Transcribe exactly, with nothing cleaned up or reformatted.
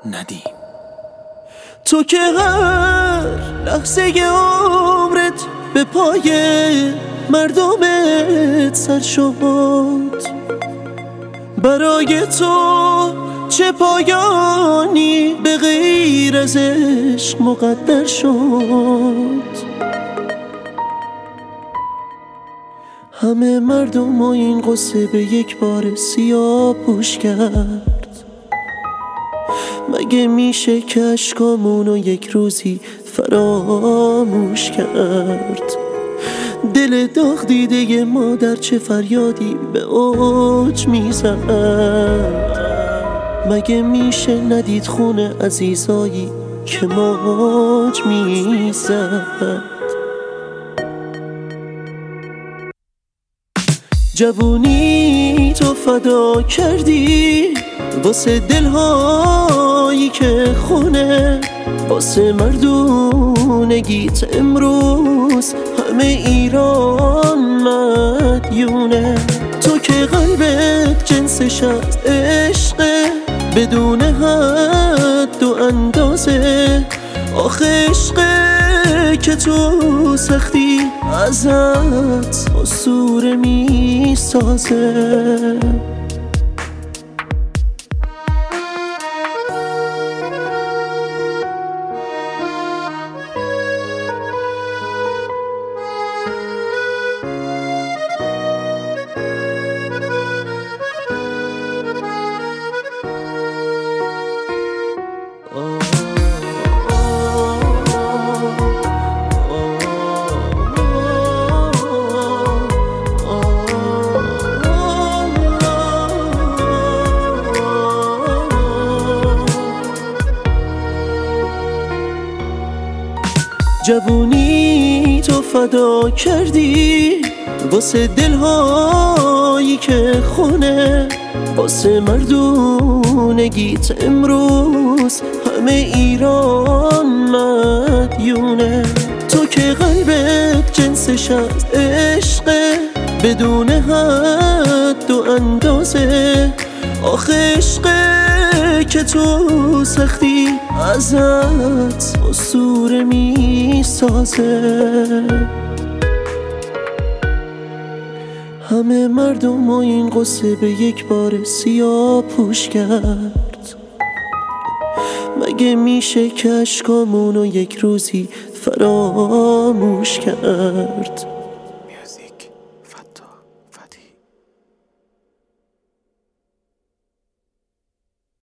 ندیم. تو که هر لحظه عمرت به پای مردمت سر شد، برای تو چه پایانی به غیر از عشق مقدر شد. همه مردم و این قصه به یک بار سیاه پوش کرد. مگه میشه که اشکامونو یک روزی فراموش کرد؟ دل داغ دیده مادر چه فریادی به اوج میزد. مگه میشه ندید خون عزیزایی که موج میزد؟ جوونی تو فدا کردی واسه دلهایی که خونه، واسه مردونگیت امروز همه ایران مدیونه. تو که قلبت جنسش از عشقه بدون حد و اندازه، آخه عشقه که تو سختی ازت اسطوره می سازه. جوونی تو فدا کردی واسه دلهایی که خونه، واسه مردونگیت امروز همه ایران مدیونه. تو که قلبت جنسش از عشقه بدون حد و اندازه، آخه عشقه که تو سختی ازت اسطوره می سازه. همه مردم و این قصه به یک بار سیاه پوش کرد. مگه میشه که اشکامونو یک روزی فراموش کرد؟